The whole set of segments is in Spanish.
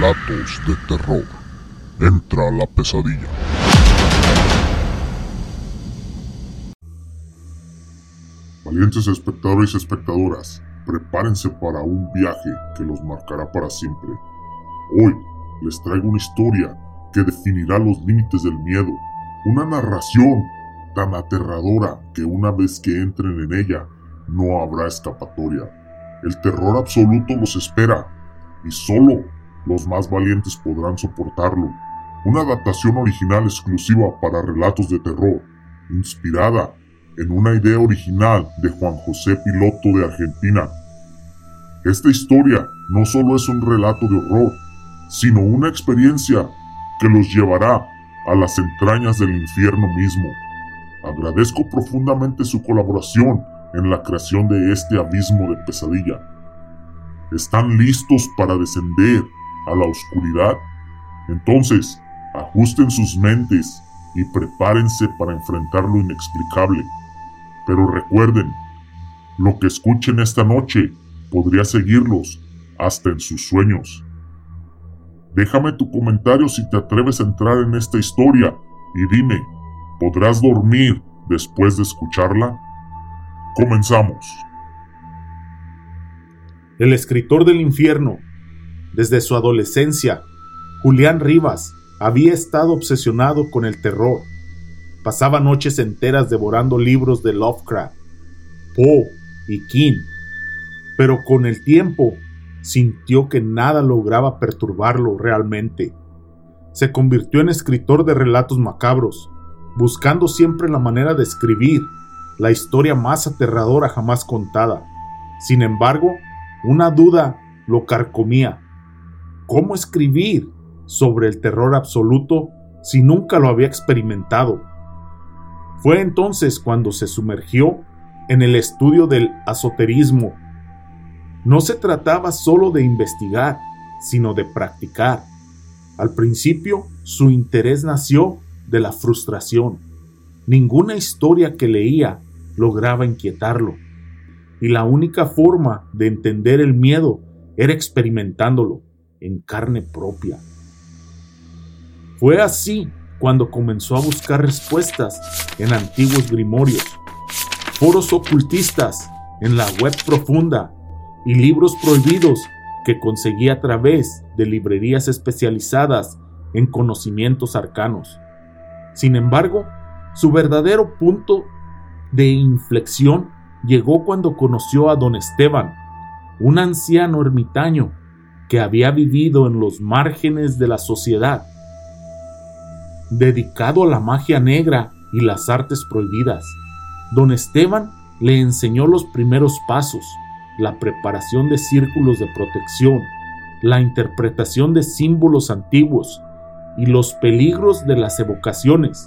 Relatos de terror. Entra la pesadilla. Valientes espectadores y espectadoras, prepárense para un viaje que los marcará para siempre. Hoy les traigo una historia que definirá los límites del miedo. Una narración tan aterradora que una vez que entren en ella, no habrá escapatoria. El terror absoluto los espera y solo los más valientes podrán soportarlo. Una adaptación original exclusiva para relatos de terror, inspirada en una idea original de Juan José Piloto de Argentina. Esta historia no solo es un relato de horror, sino una experiencia que los llevará a las entrañas del infierno mismo. Agradezco profundamente su colaboración en la creación de este abismo de pesadilla. ¿Están listos para descender a la oscuridad? Entonces, ajusten sus mentes y prepárense para enfrentar lo inexplicable. Pero recuerden, lo que escuchen esta noche podría seguirlos hasta en sus sueños. Déjame tu comentario si te atreves a entrar en esta historia y dime, ¿podrás dormir después de escucharla? Comenzamos. El escritor del infierno. Desde su adolescencia, Julián Rivas había estado obsesionado con el terror. Pasaba noches enteras devorando libros de Lovecraft, Poe y King, pero con el tiempo sintió que nada lograba perturbarlo realmente. Se convirtió en escritor de relatos macabros, buscando siempre la manera de escribir la historia más aterradora jamás contada. Sin embargo, una duda lo carcomía. ¿Cómo escribir sobre el terror absoluto si nunca lo había experimentado? Fue entonces cuando se sumergió en el estudio del esoterismo. No se trataba solo de investigar, sino de practicar. Al principio, su interés nació de la frustración. Ninguna historia que leía lograba inquietarlo, y la única forma de entender el miedo era experimentándolo en carne propia. Fue así cuando comenzó a buscar respuestas en antiguos grimorios, foros ocultistas en la web profunda y libros prohibidos que conseguía a través de librerías especializadas en conocimientos arcanos. Sin embargo, su verdadero punto de inflexión llegó cuando conoció a don Esteban, un anciano ermitaño que había vivido en los márgenes de la sociedad, dedicado a la magia negra y las artes prohibidas. Don Esteban le enseñó los primeros pasos, la preparación de círculos de protección, la interpretación de símbolos antiguos y los peligros de las evocaciones.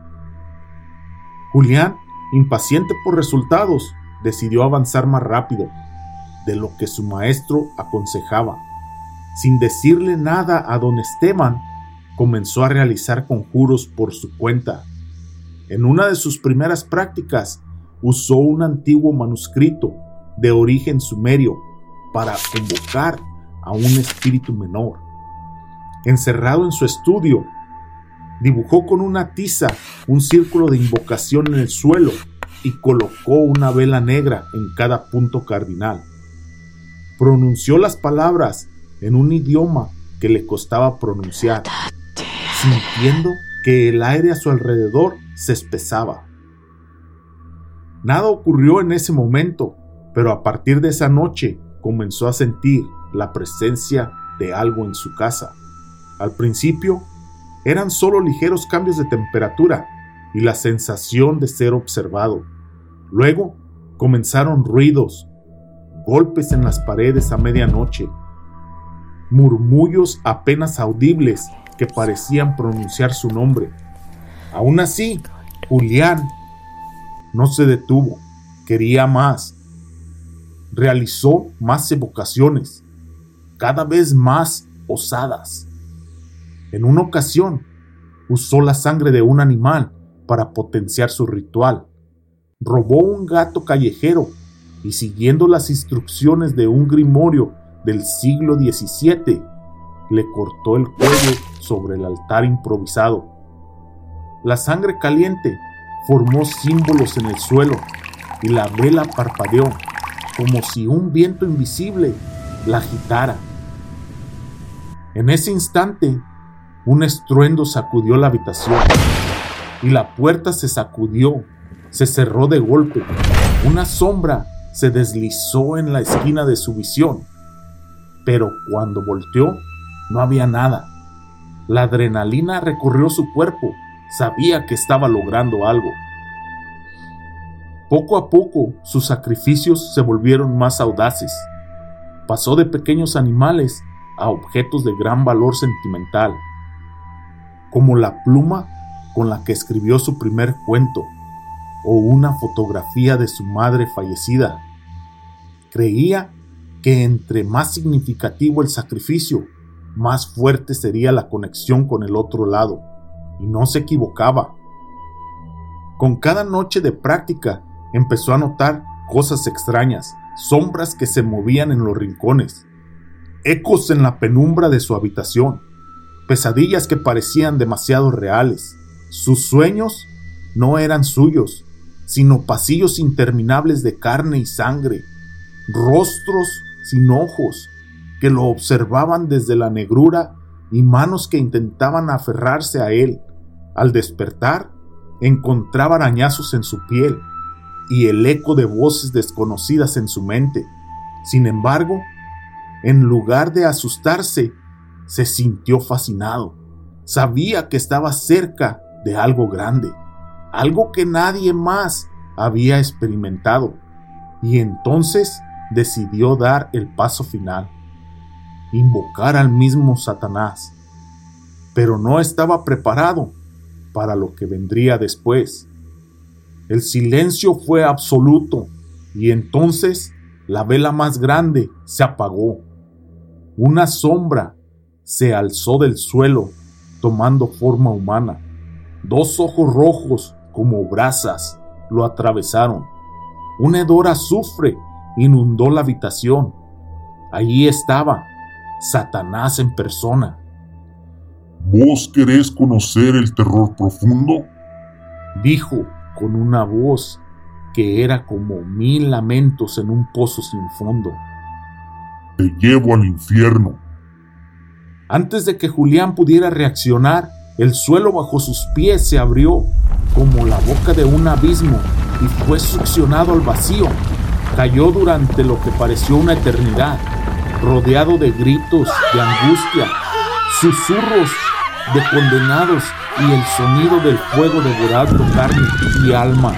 Julián, impaciente por resultados, decidió avanzar más rápido de lo que su maestro aconsejaba. Sin decirle nada a don Esteban, comenzó a realizar conjuros por su cuenta. En una de sus primeras prácticas, usó un antiguo manuscrito de origen sumerio para convocar a un espíritu menor. Encerrado en su estudio, dibujó con una tiza un círculo de invocación en el suelo y colocó una vela negra en cada punto cardinal. Pronunció las palabras en un idioma que le costaba pronunciar, sintiendo que el aire a su alrededor se espesaba. Nada ocurrió en ese momento, pero a partir de esa noche comenzó a sentir la presencia de algo en su casa. Al principio, eran solo ligeros cambios de temperatura y la sensación de ser observado. Luego, comenzaron ruidos, golpes en las paredes a medianoche, murmullos apenas audibles que parecían pronunciar su nombre. Aún así, Julián no se detuvo, quería más. Realizó más evocaciones, cada vez más osadas. En una ocasión, usó la sangre de un animal para potenciar su ritual. Robó un gato callejero y, siguiendo las instrucciones de un grimorio del siglo XVII, le cortó el cuello sobre el altar improvisado. La sangre caliente formó símbolos en el suelo y la vela parpadeó como si un viento invisible la agitara. En ese instante, un estruendo sacudió la habitación y la puerta se sacudió, se cerró de golpe. Una sombra se deslizó en la esquina de su visión, pero cuando volteó no había nada. La adrenalina recorrió su cuerpo, sabía que estaba logrando algo. Poco a poco sus sacrificios se volvieron más audaces. Pasó de pequeños animales a objetos de gran valor sentimental, como la pluma con la que escribió su primer cuento o una fotografía de su madre fallecida. Creía que entre más significativo el sacrificio, más fuerte sería la conexión con el otro lado, y no se equivocaba. Con cada noche de práctica empezó a notar cosas extrañas, sombras que se movían en los rincones, ecos en la penumbra de su habitación, pesadillas que parecían demasiado reales. Sus sueños no eran suyos, sino pasillos interminables de carne y sangre, rostros sin ojos que lo observaban desde la negrura y manos que intentaban aferrarse a él. Al despertar, encontraba arañazos en su piel y el eco de voces desconocidas en su mente. Sin embargo, en lugar de asustarse, se sintió fascinado. Sabía que estaba cerca de algo grande, algo que nadie más había experimentado, y entonces decidió dar el paso final, invocar al mismo Satanás. Pero no estaba preparado para lo que vendría después. El silencio fue absoluto, y entonces la vela más grande se apagó. Una sombra se alzó del suelo, tomando forma humana. 2 ojos rojos como brasas lo atravesaron. Un hedor a azufre inundó la habitación. Allí estaba Satanás en persona. ¿Vos querés conocer el terror profundo?, dijo con una voz que era como 1000 lamentos en un pozo sin fondo. Te llevo al infierno. Antes de que Julián pudiera reaccionar, el suelo bajo sus pies se abrió como la boca de un abismo y fue succionado al vacío. Cayó durante lo que pareció una eternidad, rodeado de gritos de angustia, susurros de condenados y el sonido del fuego devorando carne y almas.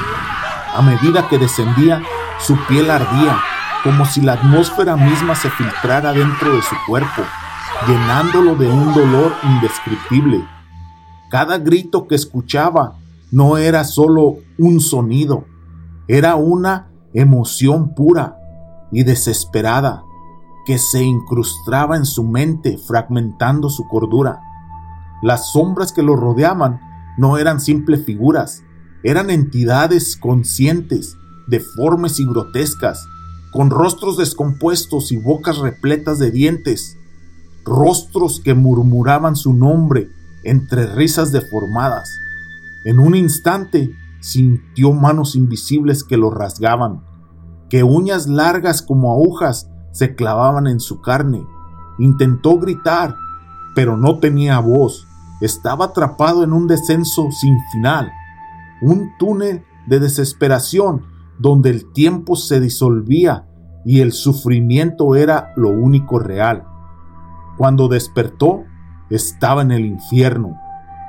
A medida que descendía, su piel ardía, como si la atmósfera misma se filtrara dentro de su cuerpo, llenándolo de un dolor indescriptible. Cada grito que escuchaba no era solo un sonido, era una emoción pura y desesperada que se incrustaba en su mente, fragmentando su cordura. Las sombras que lo rodeaban no eran simples figuras, eran entidades conscientes, deformes y grotescas, con rostros descompuestos y bocas repletas de dientes, rostros que murmuraban su nombre entre risas deformadas. En un instante sintió manos invisibles que lo rasgaban, que uñas largas como agujas se clavaban en su carne. Intentó gritar, pero no tenía voz. Estaba atrapado en un descenso sin final, un túnel de desesperación donde el tiempo se disolvía y el sufrimiento era lo único real. Cuando despertó, estaba en el infierno.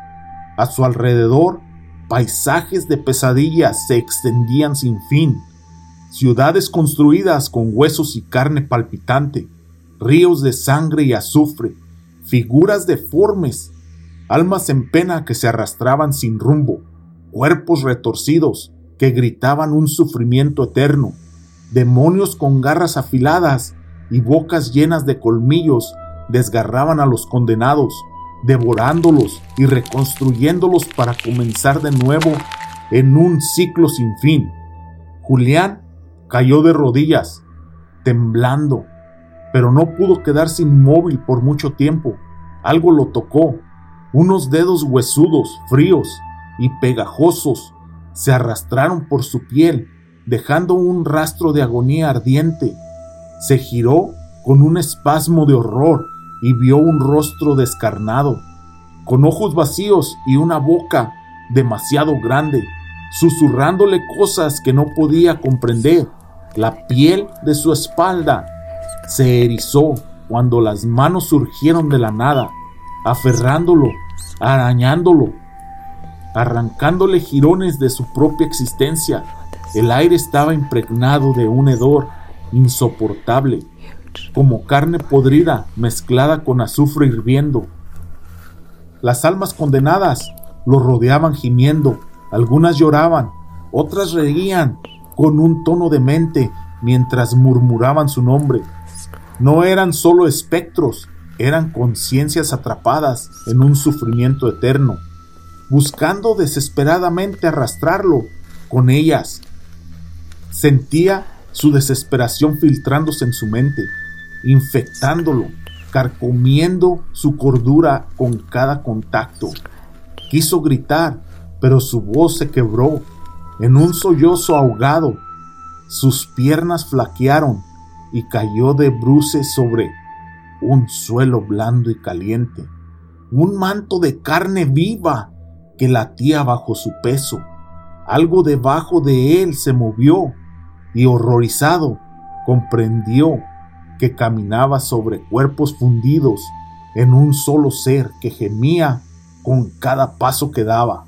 A su alrededor, paisajes de pesadillas se extendían sin fin, ciudades construidas con huesos y carne palpitante, ríos de sangre y azufre, figuras deformes, almas en pena que se arrastraban sin rumbo, cuerpos retorcidos que gritaban un sufrimiento eterno, demonios con garras afiladas y bocas llenas de colmillos desgarraban a los condenados, devorándolos y reconstruyéndolos para comenzar de nuevo en un ciclo sin fin. Julián cayó de rodillas, temblando, pero no pudo quedarse inmóvil por mucho tiempo. Algo lo tocó. Unos dedos huesudos, fríos y pegajosos se arrastraron por su piel, dejando un rastro de agonía ardiente. Se giró con un espasmo de horror y vio un rostro descarnado, con ojos vacíos y una boca demasiado grande, susurrándole cosas que no podía comprender. La piel de su espalda se erizó cuando las manos surgieron de la nada, aferrándolo, arañándolo, arrancándole jirones de su propia existencia. El aire estaba impregnado de un hedor insoportable, como carne podrida mezclada con azufre hirviendo. Las almas condenadas lo rodeaban gimiendo. Algunas lloraban, otras reían con un tono demente mientras murmuraban su nombre. No eran solo espectros, eran conciencias atrapadas en un sufrimiento eterno, buscando desesperadamente arrastrarlo con ellas. Sentía su desesperación filtrándose en su mente, infectándolo, carcomiendo su cordura con cada contacto. Quiso gritar, pero su voz se quebró en un sollozo ahogado. Sus piernas flaquearon y cayó de bruces sobre un suelo blando y caliente, un manto de carne viva que latía bajo su peso. Algo debajo de él se movió y, horrorizado, comprendió que caminaba sobre cuerpos fundidos en un solo ser que gemía con cada paso que daba.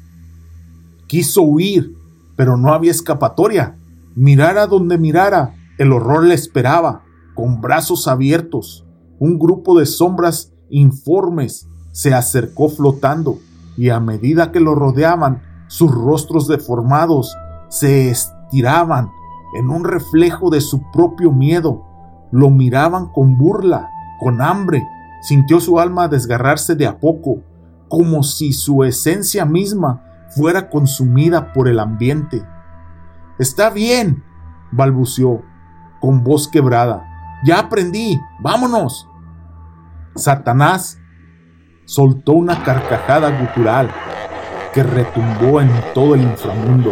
Quiso huir, pero no había escapatoria. Mirara donde mirara, el horror le esperaba, con brazos abiertos. Un grupo de sombras informes se acercó flotando, y a medida que lo rodeaban, sus rostros deformados se estiraban en un reflejo de su propio miedo. Lo miraban con burla, con hambre. Sintió su alma desgarrarse de a poco, como si su esencia misma fuera consumida por el ambiente. «Está bien», balbuceó, con voz quebrada. «Ya aprendí, vámonos». Satanás soltó una carcajada gutural que retumbó en todo el inframundo.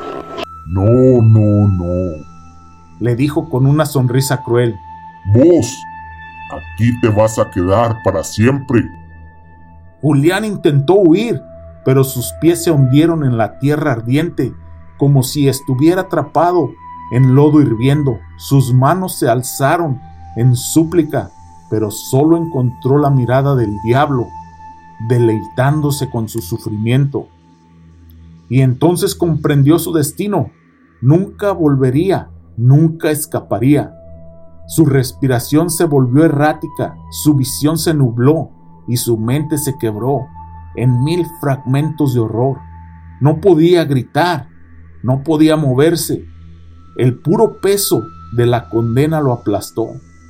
No, le dijo con una sonrisa cruel. Vos, aquí te vas a quedar para siempre. Julián intentó huir, pero sus pies se hundieron en la tierra ardiente, como si estuviera atrapado en lodo hirviendo. Sus manos se alzaron en súplica, pero solo encontró la mirada del diablo, deleitándose con su sufrimiento. Y entonces comprendió su destino. Nunca volvería, nunca escaparía. Su respiración se volvió errática, su visión se nubló y su mente se quebró en 1000 fragmentos de horror. No podía gritar, no podía moverse. El puro peso de la condena lo aplastó,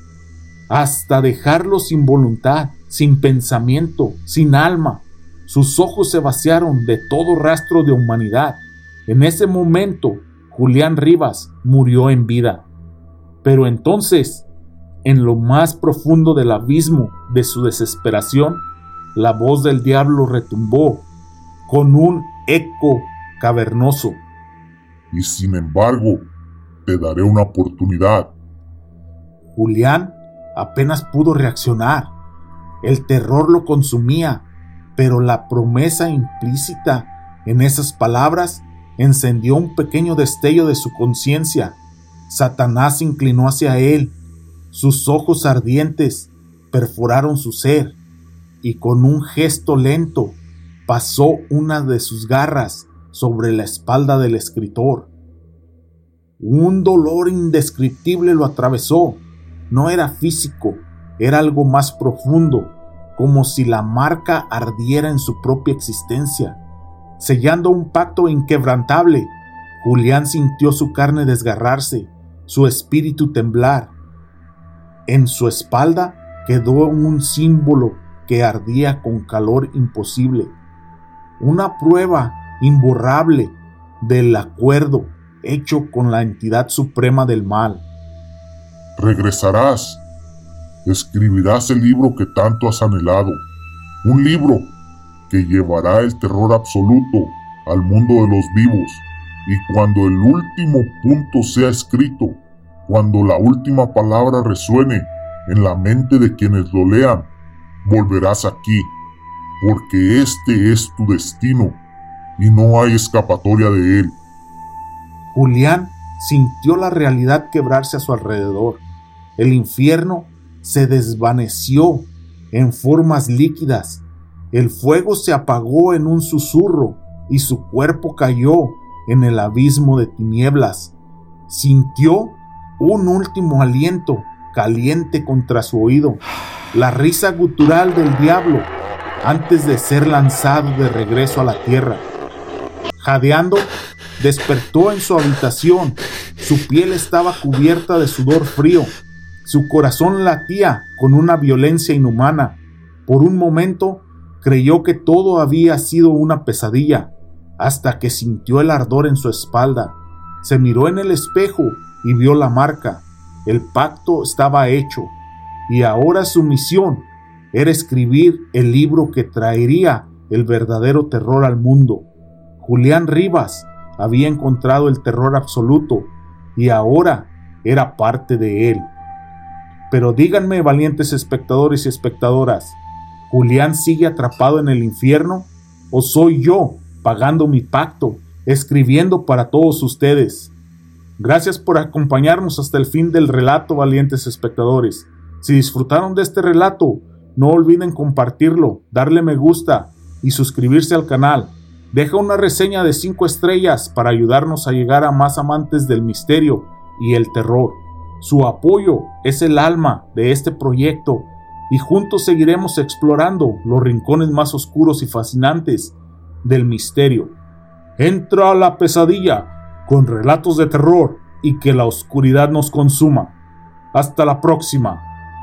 hasta dejarlo sin voluntad, sin pensamiento, sin alma. Sus ojos se vaciaron de todo rastro de humanidad. En ese momento, Julián Rivas murió en vida. Pero entonces, en lo más profundo del abismo de su desesperación, la voz del diablo retumbó con un eco cavernoso. Y sin embargo, te daré una oportunidad. Julián apenas pudo reaccionar. El terror lo consumía, pero la promesa implícita en esas palabras encendió un pequeño destello de su conciencia. Satanás se inclinó hacia él. Sus ojos ardientes perforaron su ser y con un gesto lento pasó una de sus garras sobre la espalda del escritor. Un dolor indescriptible lo atravesó. No era físico, era algo más profundo, como si la marca ardiera en su propia existencia. Sellando un pacto inquebrantable, Julián sintió su carne desgarrarse, su espíritu temblar. En su espalda quedó un símbolo que ardía con calor imposible, una prueba imborrable del acuerdo hecho con la entidad suprema del mal. Regresarás, escribirás el libro que tanto has anhelado, un libro que llevará el terror absoluto al mundo de los vivos, y cuando el último punto sea escrito, cuando la última palabra resuene en la mente de quienes lo lean, volverás aquí, porque este es tu destino y no hay escapatoria de él. Julián sintió la realidad quebrarse a su alrededor. El infierno se desvaneció en formas líquidas. El fuego se apagó en un susurro y su cuerpo cayó en el abismo de tinieblas. Sintió un último aliento caliente contra su oído, la risa gutural del diablo antes de ser lanzado de regreso a la tierra. Jadeando, despertó en su habitación. Su piel estaba cubierta de sudor frío. Su corazón latía con una violencia inhumana. Por un momento creyó que todo había sido una pesadilla, hasta que sintió el ardor en su espalda. Se miró en el espejo y vio la marca. El pacto estaba hecho, y ahora su misión era escribir el libro que traería el verdadero terror al mundo. Julián Rivas había encontrado el terror absoluto y ahora era parte de él. Pero díganme, valientes espectadores y espectadoras, ¿Julián sigue atrapado en el infierno o soy yo pagando mi pacto, escribiendo para todos ustedes? Gracias por acompañarnos hasta el fin del relato, valientes espectadores. Si disfrutaron de este relato, no olviden compartirlo, darle me gusta y suscribirse al canal. Deja una reseña de 5 estrellas para ayudarnos a llegar a más amantes del misterio y el terror. Su apoyo es el alma de este proyecto y juntos seguiremos explorando los rincones más oscuros y fascinantes del misterio. Entra a la pesadilla con relatos de terror y que la oscuridad nos consuma. Hasta la próxima.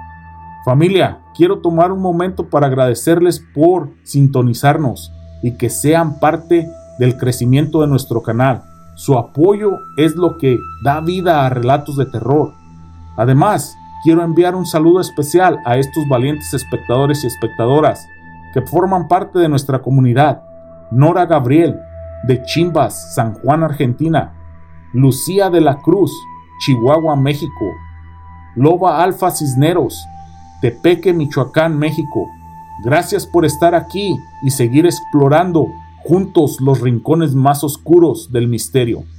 Familia, quiero tomar un momento para agradecerles por sintonizarnos y que sean parte del crecimiento de nuestro canal. Su apoyo es lo que da vida a relatos de terror. Además, quiero enviar un saludo especial a estos valientes espectadores y espectadoras que forman parte de nuestra comunidad. Nora Gabriel, de Chimbas, San Juan, Argentina. Lucía de la Cruz, Chihuahua, México. Loba Alfa Cisneros, Tepeque, Michoacán, México. Gracias por estar aquí y seguir explorando juntos los rincones más oscuros del misterio.